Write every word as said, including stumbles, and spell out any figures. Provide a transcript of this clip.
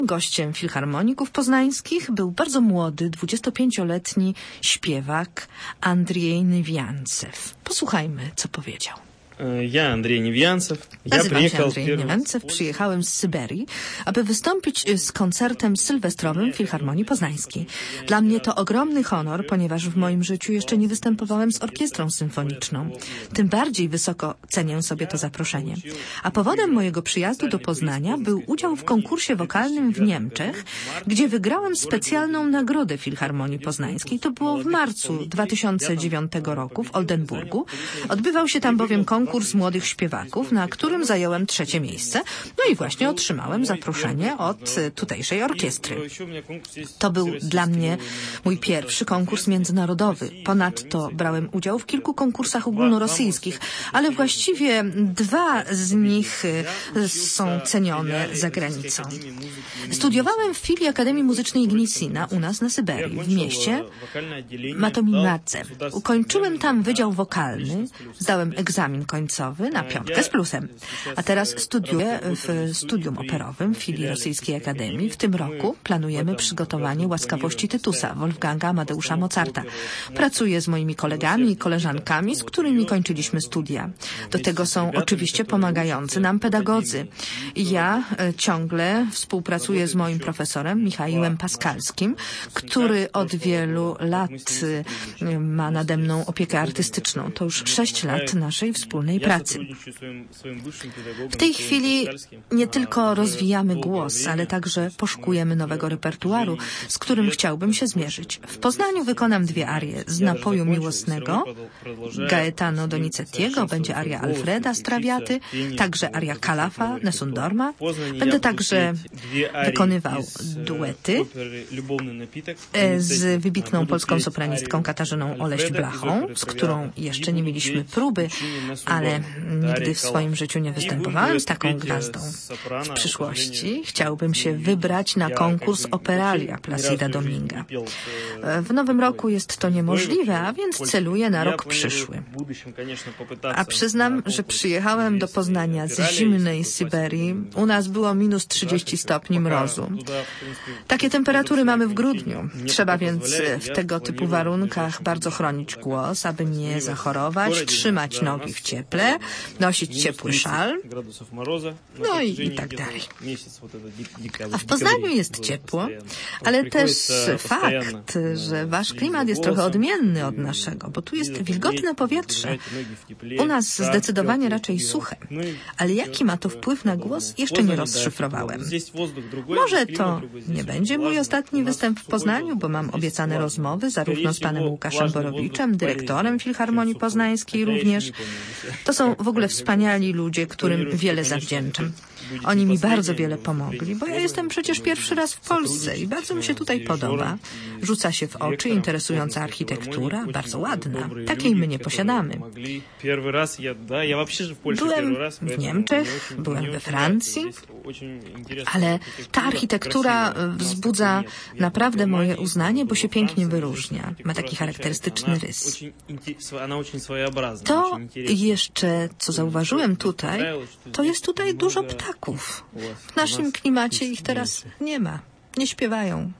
Gościem Filharmoników Poznańskich był bardzo młody, dwudziestopięcioletni śpiewak Andrzej Niewiancew. Posłuchajmy, co powiedział. Ja Andrzej Niewiancew. Nazywam się Andrzej Niewiancew. Przyjechałem z Syberii, aby wystąpić z koncertem sylwestrowym w Filharmonii Poznańskiej. Dla mnie to ogromny honor, ponieważ w moim życiu jeszcze nie występowałem z orkiestrą symfoniczną. Tym bardziej wysoko cenię sobie to zaproszenie. A powodem mojego przyjazdu do Poznania był udział w konkursie wokalnym w Niemczech, gdzie wygrałem specjalną nagrodę Filharmonii Poznańskiej. To było w marcu dwa tysiące dziewiątego roku w Oldenburgu. Odbywał się tam bowiem konkurs Konkurs młodych śpiewaków, na którym zająłem trzecie miejsce. No i właśnie otrzymałem zaproszenie od tutejszej orkiestry. To był dla mnie mój pierwszy konkurs międzynarodowy. Ponadto brałem udział w kilku konkursach ogólnorosyjskich, ale właściwie dwa z nich są cenione za granicą. Studiowałem w filii Akademii Muzycznej Gnisina u nas na Syberii, w mieście Matomimadze. Ukończyłem tam wydział wokalny, zdałem egzamin końcowy na piątkę z plusem. A teraz studiuję w studium operowym w filii Rosyjskiej Akademii. W tym roku planujemy przygotowanie Łaskawości Tytusa Wolfganga Amadeusza Mozarta. Pracuję z moimi kolegami i koleżankami, z którymi kończyliśmy studia. Do tego są oczywiście pomagający nam pedagodzy. Ja ciągle współpracuję z moim profesorem Michałem Paskalskim, który od wielu lat ma nade mną opiekę artystyczną. To już sześć lat naszej wspólnej pracy. W tej chwili nie tylko rozwijamy głos, ale także poszukujemy nowego repertuaru, z którym chciałbym się zmierzyć. W Poznaniu wykonam dwie arie z Napoju Miłosnego Gaetano Donizettiego, będzie aria Alfreda z Trawiaty, także aria Kalafa Nessun Dorma. Będę także wykonywał duety z wybitną polską sopranistką Katarzyną Oleś-Blachą, z którą jeszcze nie mieliśmy próby, ale nigdy w swoim życiu nie występowałem z taką gwiazdą. W przyszłości chciałbym się wybrać na konkurs Operalia Placida Dominga. W nowym roku jest to niemożliwe, a więc celuję na rok przyszły. A przyznam, że przyjechałem do Poznania z zimnej Syberii. U nas było minus trzydzieści stopni mrozu. Takie temperatury mamy w grudniu. Trzeba więc w tego typu warunkach bardzo chronić głos, aby nie zachorować, trzymać nogi w cieple, nosić ciepły szal, no i, i tak dalej. A w Poznaniu jest ciepło, ale też fakt, że wasz klimat jest trochę odmienny od naszego, bo tu jest wilgotne powietrze. U nas zdecydowanie raczej suche. Ale jaki ma to wpływ na głos, jeszcze nie rozszyfrowałem. Może to nie będzie mój ostatni występ w Poznaniu, bo mam obiecane rozmowy zarówno z panem Łukaszem Borowiczem, dyrektorem Filharmonii Poznańskiej również. To są w ogóle wspaniali ludzie, którym wiele zawdzięczam. Oni mi bardzo wiele pomogli, bo ja jestem przecież pierwszy raz w Polsce i bardzo mi się tutaj podoba. Rzuca się w oczy interesująca architektura, bardzo ładna. Takiej my nie posiadamy. Byłem w Niemczech, byłem we Francji, ale ta architektura wzbudza naprawdę moje uznanie, bo się pięknie wyróżnia. Ma taki charakterystyczny rys. To jeszcze, co zauważyłem tutaj, to jest tutaj dużo ptaków. W naszym klimacie ich teraz nie ma. Nie śpiewają.